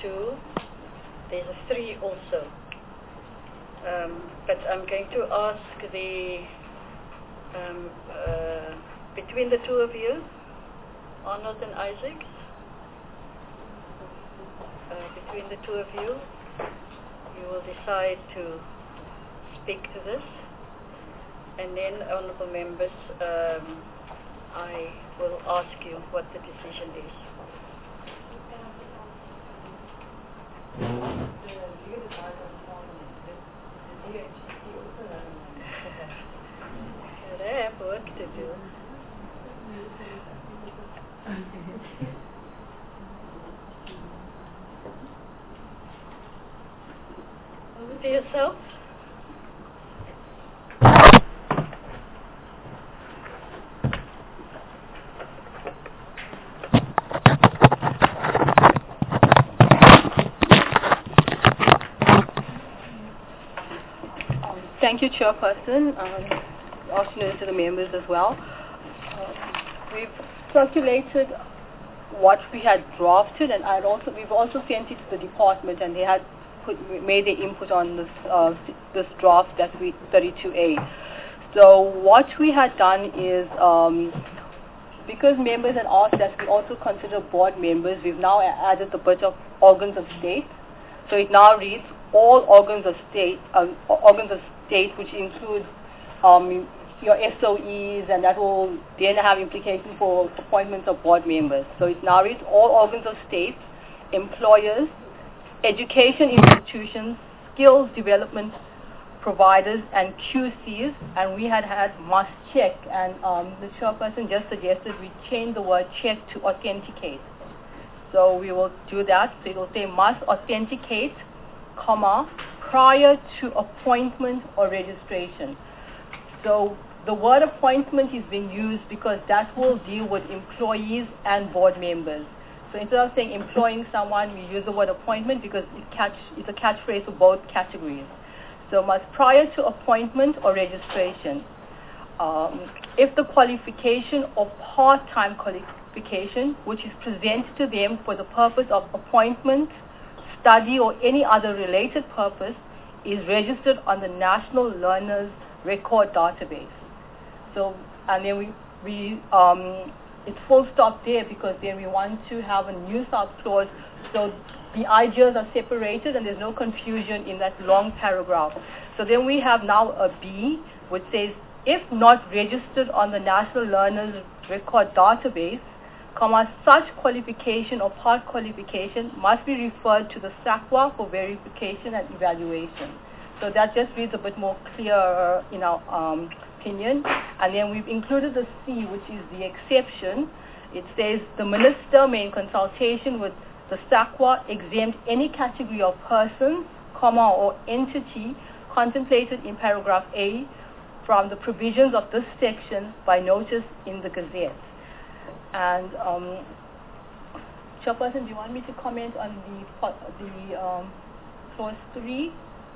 2. There's a 3 also. But I'm going to ask between the two of you, Arnold and Isaac, between the two of you, you will decide to speak to this. And then, honorable members, I will ask you what the decision is. They have work to do. Over to yourself. Thank you, Chairperson. Afternoon to the members as well. We've circulated what we had drafted, and we've also sent it to the department, and they had made their input on this draft that 32A. So what we had done is, because members had asked that we also consider board members, we've now added the bit of organs of state. So it now reads all organs of state, which includes your SOEs, and that will then have implications for appointments of board members. So it now reads all organs of state, employers, education institutions, skills development providers, and QCs, and we had must check, and the chairperson just suggested we change the word check to authenticate. So we will do that. So it will say must authenticate, comma, prior to appointment or registration. So the word appointment is being used because that will deal with employees and board members. So instead of saying employing someone, we use the word appointment because it's a catchphrase for both categories. So must prior to appointment or registration. If the qualification or part-time qualification, which is presented to them for the purpose of appointment, study, or any other related purpose, is registered on the National Learners Record Database. So, and then it's full stop there because then we want to have a new sub-clause so the ideas are separated and there's no confusion in that long paragraph. So then we have now a B, which says, if not registered on the National Learners Record Database, comma, such qualification or part qualification must be referred to the SACWA for verification and evaluation. So that just reads a bit more clear in our opinion. And then we've included the C, which is the exception. It says the minister may in consultation with the SACWA exempt any category of persons, comma, or entity contemplated in paragraph A from the provisions of this section by notice in the Gazette. And Chairperson, do you want me to comment on the clause 3?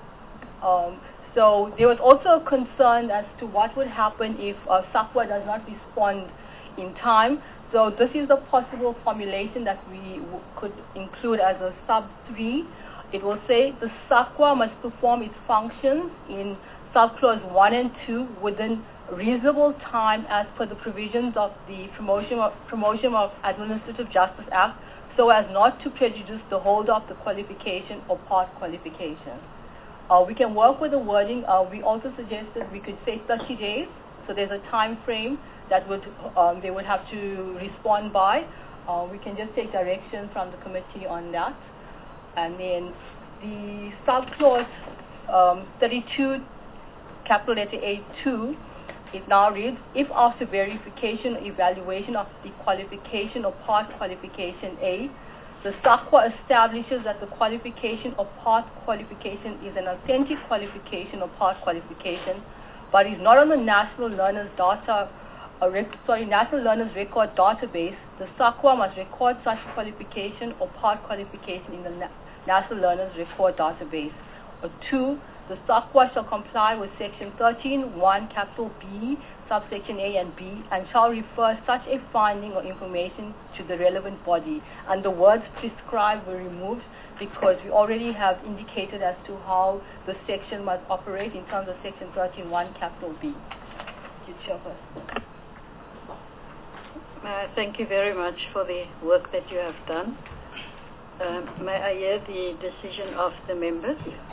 So there was also a concern as to what would happen if SACWA does not respond in time. So this is the possible formulation that we could include as a sub 3. It will say the SACWA must perform its functions in subclause 1 and 2 within reasonable time as per the provisions of the Promotion of Administrative Justice Act, so as not to prejudice the holder of the qualification or part qualification. We can work with the wording. We also suggested we could say 30 days, so there's a time frame that they would have to respond by. We can just take direction from the committee on that. And then the subclause 32, capital letter A2, it now reads, if after verification or evaluation of the qualification or part qualification A, the SACWA establishes that the qualification or part qualification is an authentic qualification or part qualification, but is not on the National Learners National Learners Record Database, the SACWA must record such qualification or part qualification in the National Learners Record Database. Or 2, The stopwatch shall comply with Section 13(1) capital B, subsection A and B, and shall refer such a finding or information to the relevant body. And the words prescribed were removed because we already have indicated as to how the section must operate in terms of Section 13(1) capital B. Chairperson. Thank you very much for the work that you have done. May I hear the decision of the members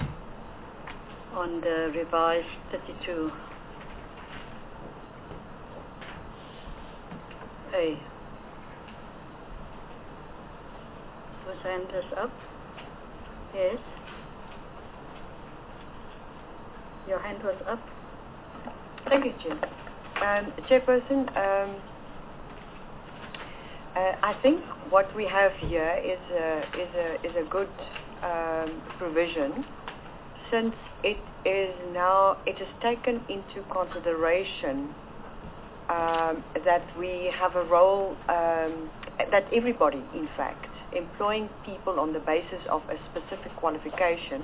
on the revised 32A? Whose hand is up? Yes. Your hand was up. Thank you, Chair. Chairperson, I think what we have here is a good provision, since it is taken into consideration that we have a role, that everybody, in fact, employing people on the basis of a specific qualification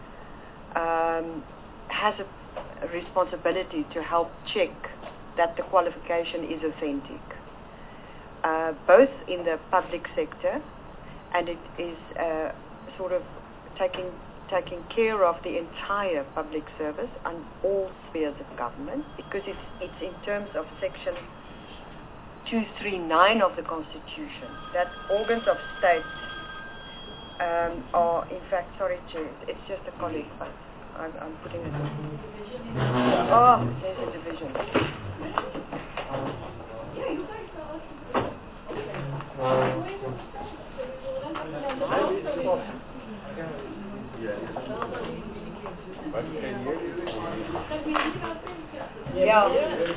has a responsibility to help check that the qualification is authentic, both in the public sector, and it is sort of taking care of the entire public service and all spheres of government, because it's in terms of Section 239 of the Constitution that organs of state are, in fact, sorry, Chair, it's just a colleague, but I'm putting it on. Oh, there's a division. Yeah.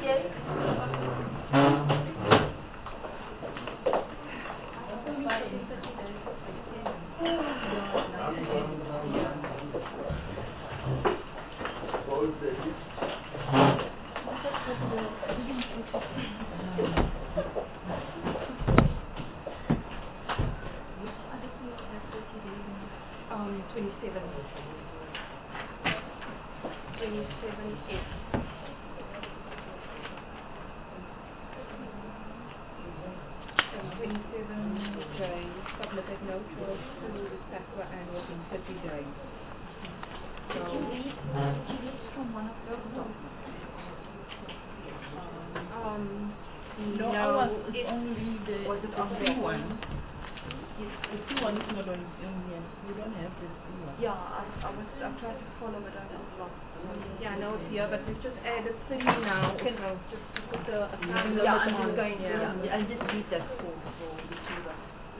But we've just added three now. Can just put the assignment limit on. I'll just leave that for the receiver.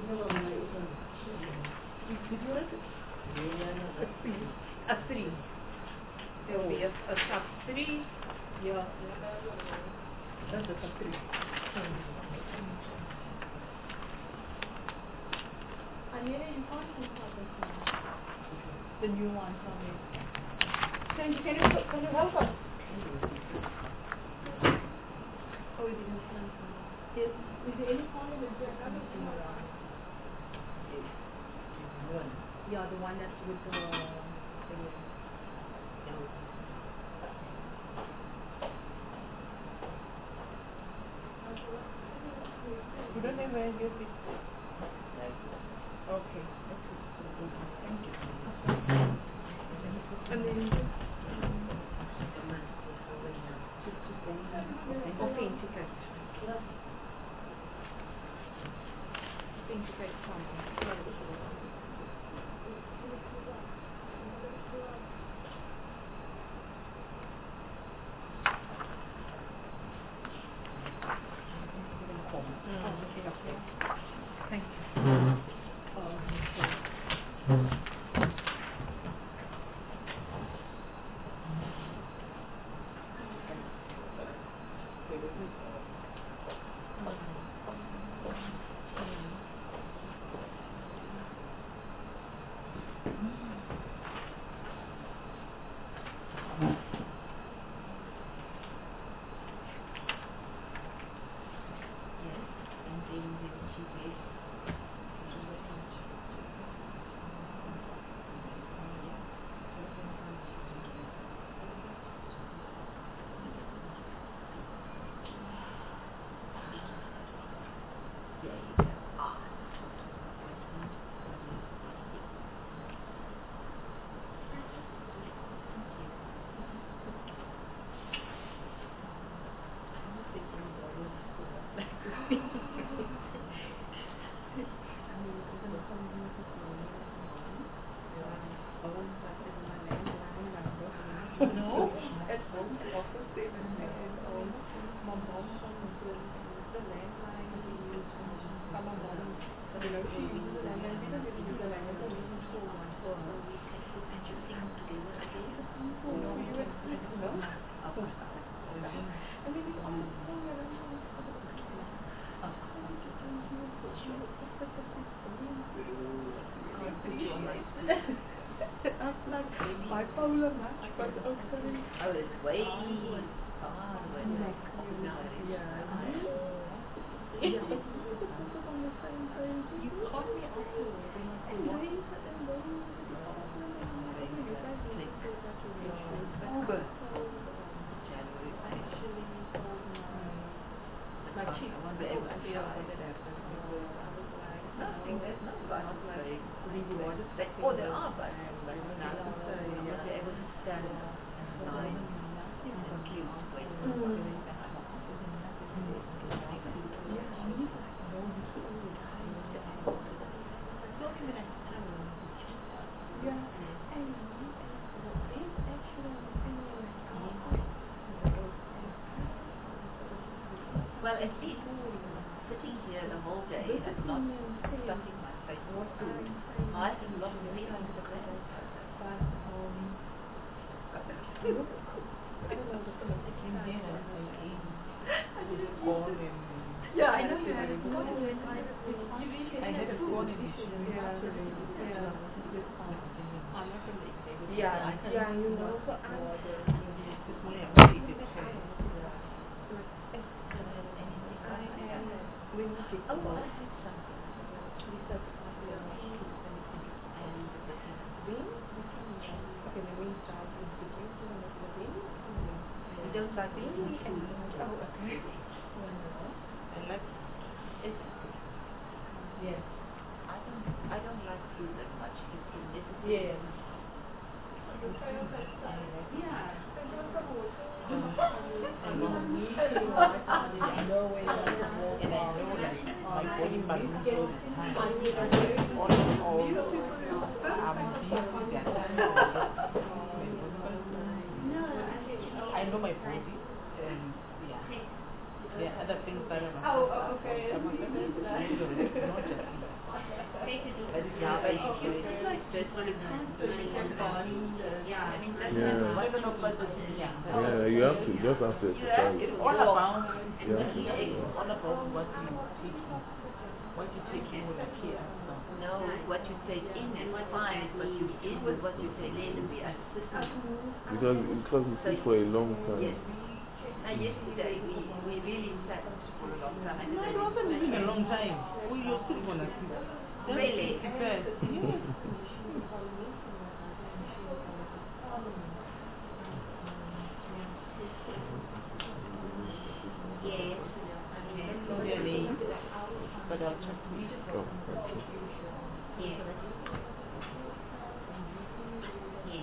Did you like it? A three. There will be a sub three. Yeah. That's a sub three. The new one coming. Can you help us? Oh, we didn't send it. Is there any problem with the other one? Yeah, the one that's with the you don't know where you get it? Okay. Thank you. And then authenticate. Authenticate content. Thank you. No, at home I also stay with my own. My mom the landline we use. My mom, she uses the landline. We don't really use the landline. So we use phone. No, you would no. I mean, it's on the phone. I don't know. I'm like bipolar match, but okay. Oh, it's way far away. Yeah. On the same page. You caught me off the way. October. January. Actually, Like she won't be able to fly. Nothing, there's no buses like rewarded. Oh, there are buses, but not so you won't be able to stand in line and queue wait. Well, at least sitting here the whole day and not stuffing my face with food. I have lost 300 grams. Yeah, I know you had it gone. I had it gone in yeah, you know, so this morning I really did try. Okay, the wings down is the wings and the wings. You don't like the wings? Oh, okay. I like it. Yes. I don't like food that much. It's a little Yes. I know my body and yeah, other things that are Oh, okay. Yeah, you have to just have to exercise. It's all about Yeah. it's all about what you take in with a care. No, what you take in is fine, but you eat with what you take in and be assistant. Because you sit for a long time. Yes. Now yesterday we really sat for a long time. No, it wasn't even a long time. We were still gonna see. Really? Yes. Yes. Really. But I'll check. Oh, thank you. Yes. Yes.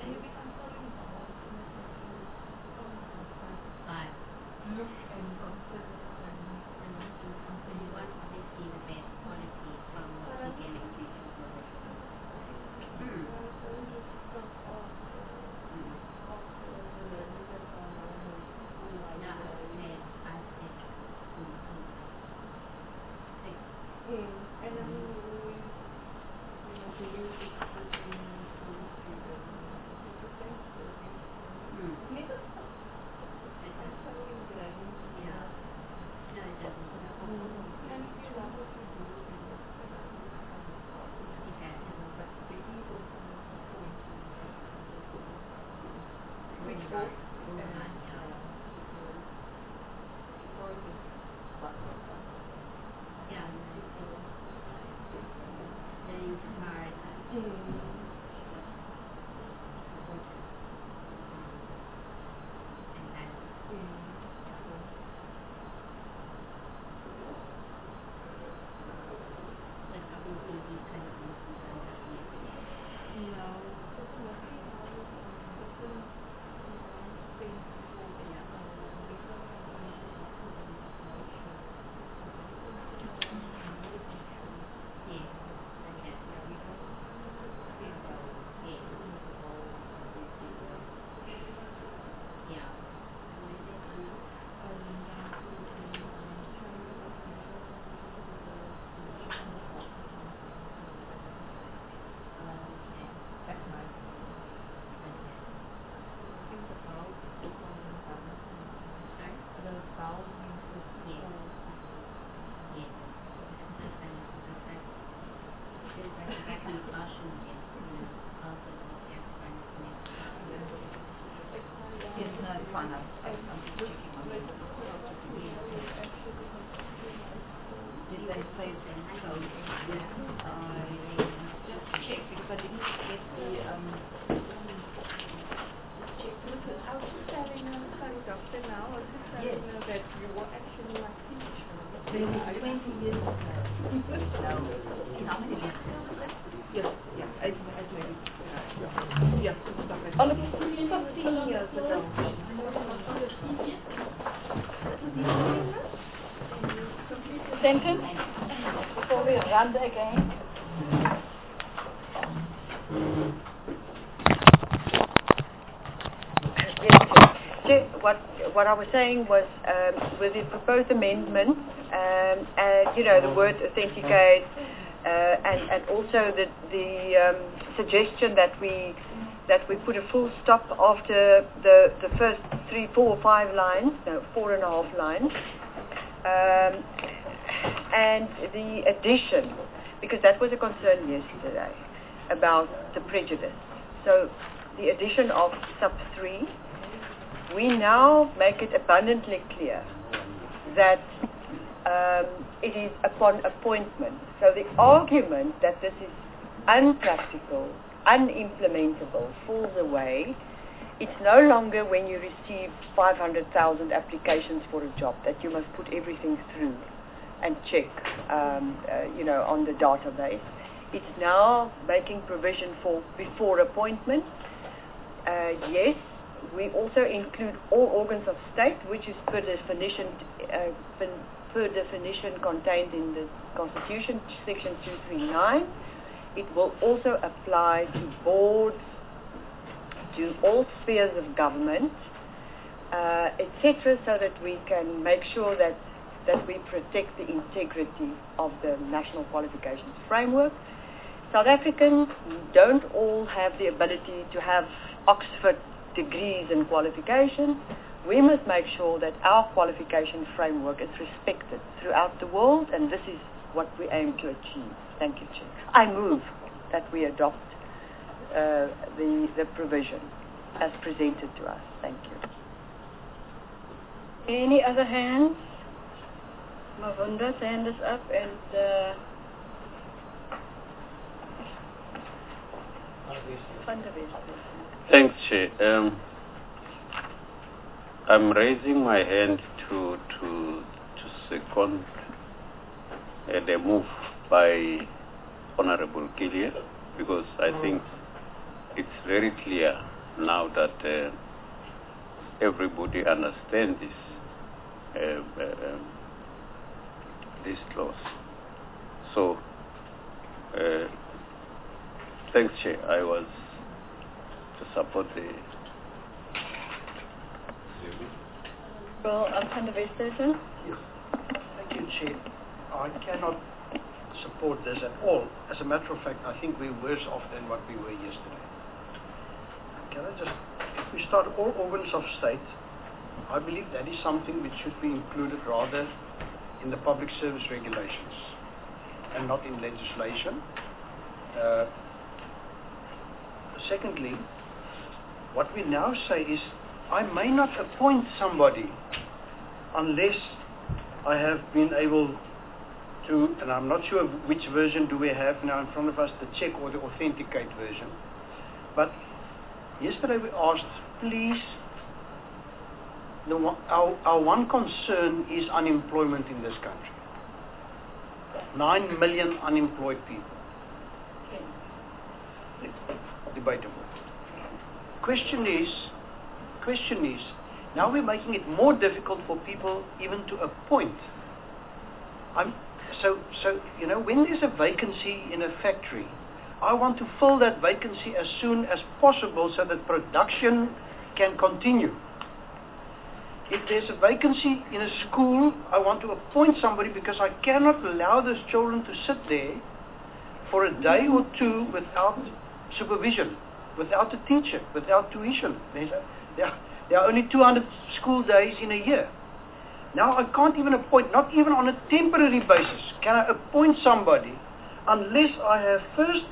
Sentence before we run again. What I was saying was with the proposed amendment, and the word authenticate, and also the suggestion that we put a full stop after the first 3, 4, 5 lines, no, 4.5 lines, and the addition, because that was a concern yesterday about the prejudice. So the addition of sub 3. We now make it abundantly clear that it is upon appointment. So the argument that this is unpractical, unimplementable, falls away. It's no longer when you receive 500,000 applications for a job that you must put everything through and check, on the database. It's now making provision for before appointment. Yes. We also include all organs of state, which is per definition contained in the Constitution, Section 239. It will also apply to boards, to all spheres of government, etc., so that we can make sure that we protect the integrity of the National Qualifications Framework. South Africans don't all have the ability to have Oxford degrees and qualifications. We must make sure that our qualification framework is respected throughout the world, and this is what we aim to achieve. Thank you, Chair. I move that we adopt the provision as presented to us. Thank you. Any other hands? Mavunda's hand is up, and Van der West. Thanks, Chair. I'm raising my hand to second the move by Honorable Killier, because I think it's very clear now that everybody understands this clause. So, thanks, Chair. I was to support the... Well, Alexander Westhuizen. Yes. Thank you, Chair. I cannot support this at all. As a matter of fact, I think we're worse off than what we were yesterday. Can I just, if we start all organs of state, I believe that is something which should be included rather in the public service regulations and not in legislation. Secondly, what we now say is, I may not appoint somebody unless I have been able to, and I'm not sure which version do we have now in front of us, the check or the authenticate version. But yesterday we asked, please, our one concern is unemployment in this country. 9 million unemployed people. Debatable. Question is, now we're making it more difficult for people even to appoint. So you know, when there's a vacancy in a factory, I want to fill that vacancy as soon as possible so that production can continue. If there's a vacancy in a school, I want to appoint somebody because I cannot allow those children to sit there for a day or two without supervision, without a teacher, without tuition. There are only 200 school days in a year. Now I can't even appoint, not even on a temporary basis, can I appoint somebody unless I have first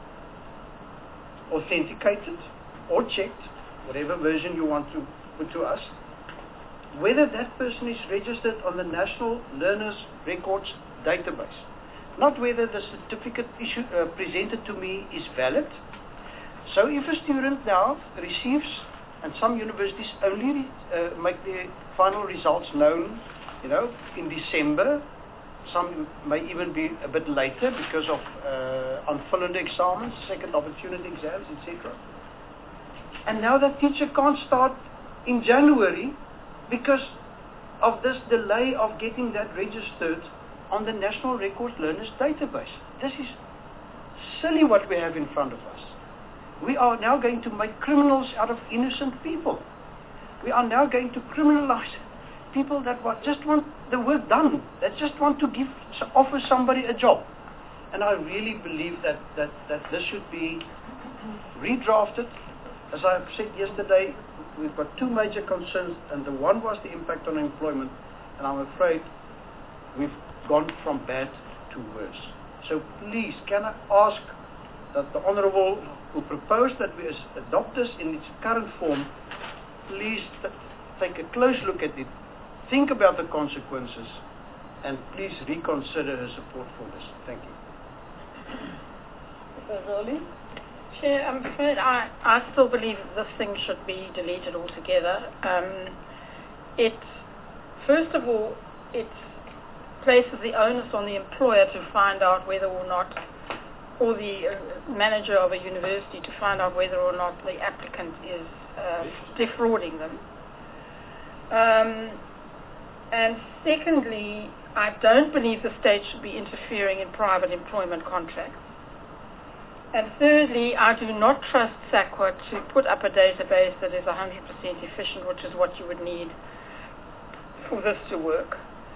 authenticated or checked, whatever version you want to put to us, whether that person is registered on the National Learners Records database. Not whether the certificate presented to me is valid. So if a student now receives, and some universities only make their final results known, you know, in December, some may even be a bit later because of unfilled exams, second opportunity exams, etc. And now that teacher can't start in January because of this delay of getting that registered on the National Records Learners database. This is silly what we have in front of us. We are now going to make criminals out of innocent people. We are now going to criminalize people that just want the work done, that just want to offer somebody a job. And I really believe that this should be redrafted. As I said yesterday, we've got two major concerns, and the one was the impact on employment, and I'm afraid we've gone from bad to worse. So please, can I ask that the Honourable who proposed that we adopt this in its current form, please take a close look at it, think about the consequences, and please reconsider her support for this. Thank you. Zoli? Chair, I'm afraid I still believe this thing should be deleted altogether. First of all, it places the onus on the employer to find out whether or not, or the manager of a university to find out whether or not the applicant is defrauding them. And secondly, I don't believe the state should be interfering in private employment contracts. And thirdly, I do not trust SAQA to put up a database that is 100% efficient, which is what you would need for this to work.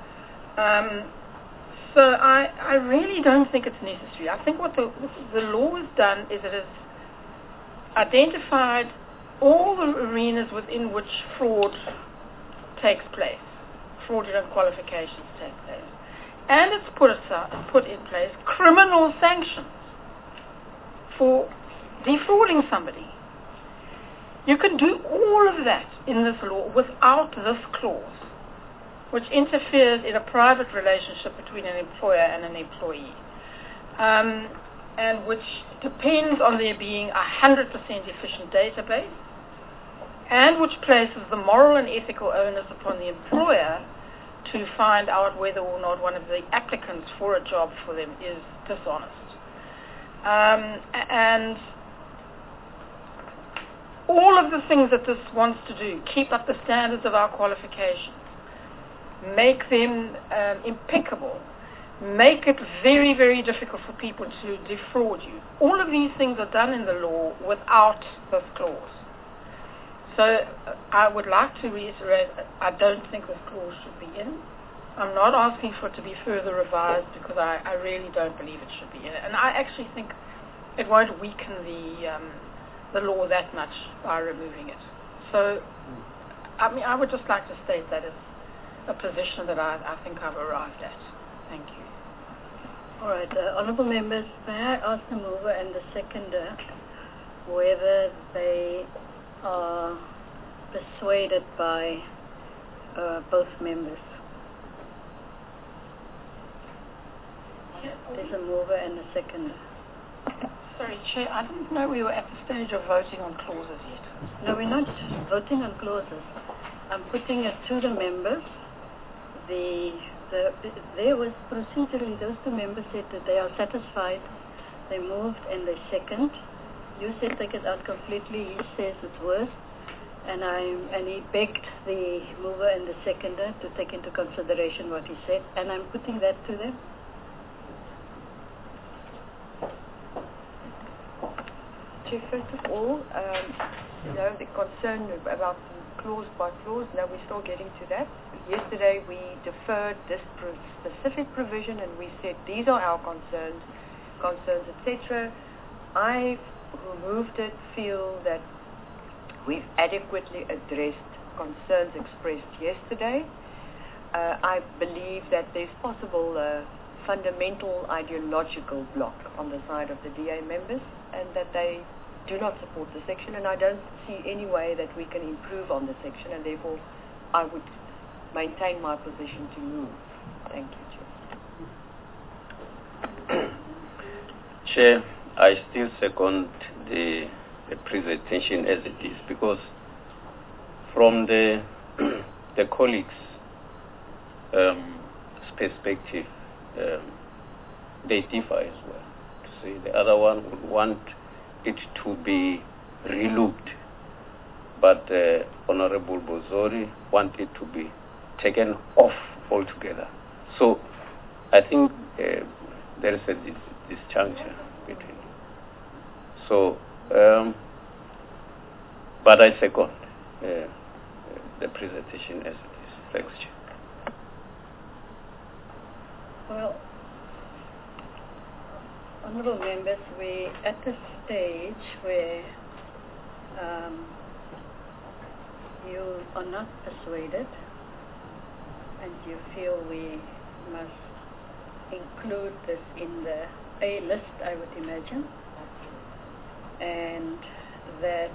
So I really don't think it's necessary. I think what the law has done is it has identified all the arenas within which fraud takes place, fraudulent qualifications take place. And it's put in place criminal sanctions for defrauding somebody. You can do all of that in this law without this clause, which interferes in a private relationship between an employer and an employee, and which depends on there being 100% efficient database, and which places the moral and ethical onus upon the employer to find out whether or not one of the applicants for a job for them is dishonest. And all of the things that this wants to do, keep up the standards of our qualifications, make them impeccable, make it very, very difficult for people to defraud you. All of these things are done in the law without this clause. So I would like to reiterate, I don't think this clause should be in. I'm not asking for it to be further revised because I really don't believe it should be in. And I actually think it won't weaken the law that much by removing it. So, I mean, I would just like to state that as a position that I think I've arrived at. Thank you. All right, honourable members, may I ask the mover and the seconder whether they are persuaded by both members? There's a mover and a seconder. Sorry, Chair, I didn't know we were at the stage of voting on clauses yet. No, we're not voting on clauses. I'm putting it to the members. There was procedurally, those two members said that they are satisfied. They moved and they second. You said take it out completely. He says it's worse. And he begged the mover and the seconder to take into consideration what he said. And I'm putting that to them. Chief, first of all, the concern about clause by clause, now we're still getting to that. Yesterday we deferred this specific provision and we said these are our concerns, etc. I, who moved it, feel that we've adequately addressed concerns expressed yesterday. I believe that there's possible fundamental ideological block on the side of the DA members and that they do not support the section, and I don't see any way that we can improve on the section, and therefore I would maintain my position to move. Thank you, Chair. Chair, I still second the presentation as it is, because from the colleagues' perspective, they differ as well. To say the other one would want it to be relooked, but Honorable Bozori want it to be taken off altogether. So I think there is a disjuncture between. So, but I second the presentation as it is. Thanks, Chair. Well, honourable members, we're at the stage where you are not persuaded and you feel we must include this in the A list, I would imagine, and that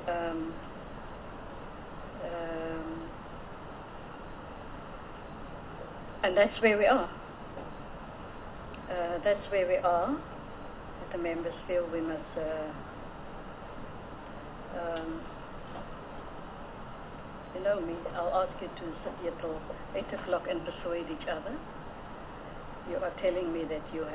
and that's where we are. That's where we are. The members feel we must you know me, I'll ask you to sit here till 8 o'clock and persuade each other. You are telling me that you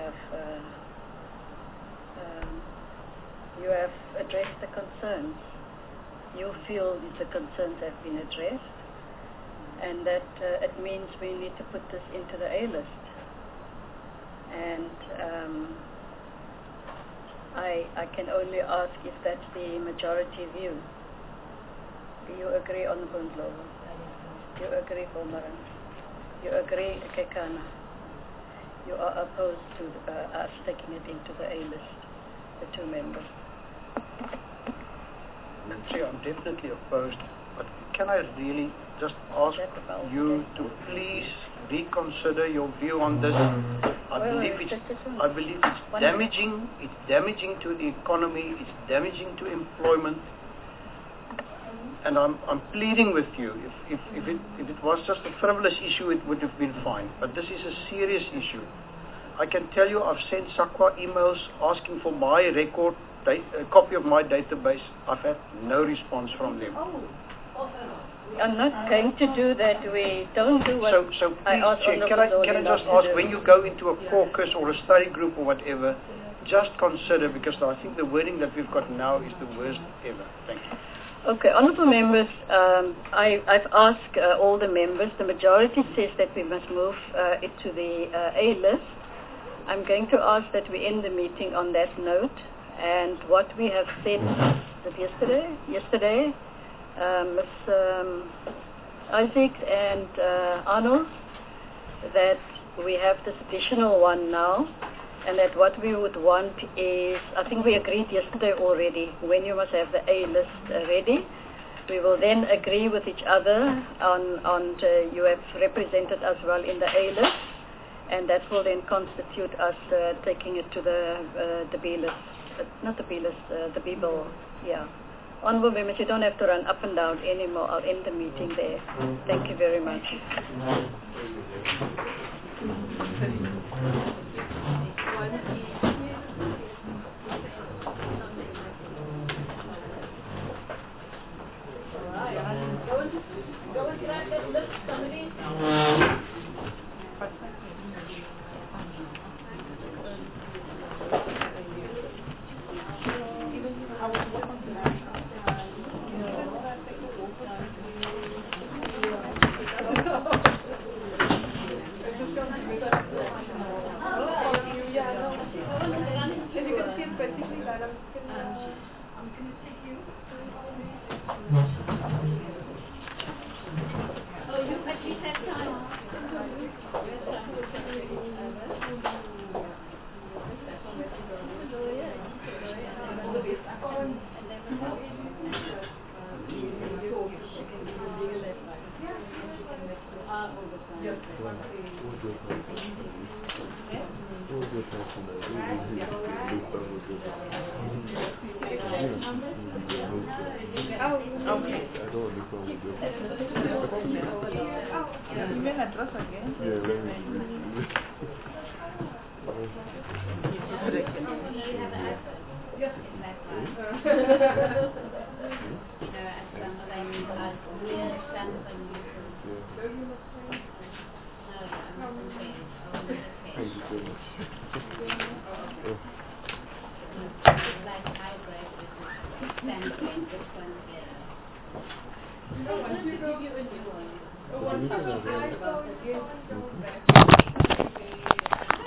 have addressed the concerns. You feel the concerns have been addressed, and that it means we need to put this into the A list. And I can only ask if that's the majority view. Do you agree, Honourable Ndlovu? You agree, Bomaran? You agree, Kekana? You are opposed to us taking it into the A list, the two members? Nancy, I'm definitely opposed, but can I really just ask you to please reconsider your view on this? I believe it's damaging. It's damaging to the economy. It's damaging to employment. And I'm pleading with you. If it was just a frivolous issue, it would have been fine. But this is a serious issue. I can tell you, I've sent SAQA emails asking for my record, a copy of my database. I've had no response from them. We are not going to do that. We don't do what so please, I asked. Chair, can I just ask, when you go into a caucus or a study group or whatever, just consider, because I think the wording that we've got now is the worst ever. Thank you. Okay, honourable members, I've asked all the members. The majority says that we must move it to the A list. I'm going to ask that we end the meeting on that note. And what we have said yesterday, Ms. Isaac and Arnold, that we have this additional one now, and that what we would want is, I think we agreed yesterday already, when you must have the A list ready. We will then agree with each other on you have represented as well in the A list, and that will then constitute us taking it to the B list. Not the B list, the B bill, yeah. Honourable members, you don't have to run up and down anymore. I'll end the meeting there. Thank you very much. Go into that list, somebody. Thank you.